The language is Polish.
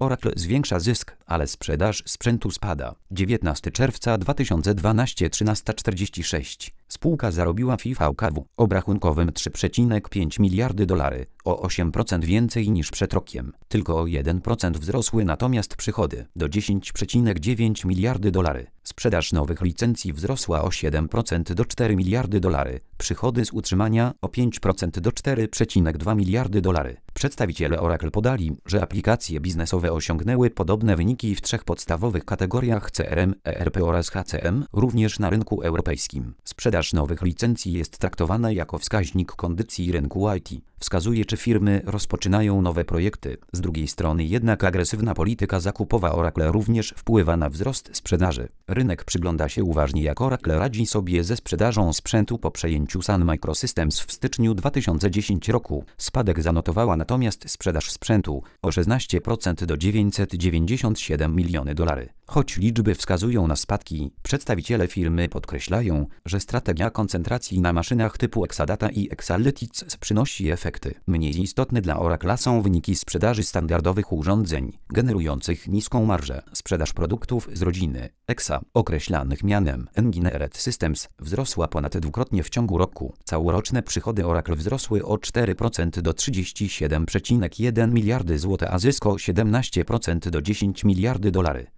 Oracle zwiększa zysk, ale sprzedaż sprzętu spada. 19 czerwca 2012 13:46. Spółka zarobiła w IVKW obrachunkowym $3,5 miliardy, o 8% więcej niż przed rokiem. Tylko o 1% wzrosły natomiast przychody do $10,9 miliardy. Sprzedaż nowych licencji wzrosła o 7% do $4 miliardy. Przychody z utrzymania o 5% do $4,2 miliardy. Przedstawiciele Oracle podali, że aplikacje biznesowe osiągnęły podobne wyniki w trzech podstawowych kategoriach CRM, ERP oraz HCM, również na rynku europejskim. Sprzedaż nowych licencji jest traktowana jako wskaźnik kondycji rynku IT. Wskazuje, czy firmy rozpoczynają nowe projekty. Z drugiej strony jednak agresywna polityka zakupowa Oracle również wpływa na wzrost sprzedaży. Rynek przygląda się uważnie, jak Oracle radzi sobie ze sprzedażą sprzętu po przejęciu Sun Microsystems w styczniu 2010 roku. Spadek zanotowała natomiast sprzedaż sprzętu o 16% do $997 miliony. Choć liczby wskazują na spadki, przedstawiciele firmy podkreślają, że strategia koncentracji na maszynach typu Exadata i Exalytics przynosi efekty. Mniej istotne dla Oracle'a są wyniki sprzedaży standardowych urządzeń, generujących niską marżę. Sprzedaż produktów z rodziny EXA, określanych mianem Engineered Systems, wzrosła ponad dwukrotnie w ciągu roku. Całoroczne przychody Oracle wzrosły o 4% do $37,1 miliardy, a zysk o 17% do $10 miliardy.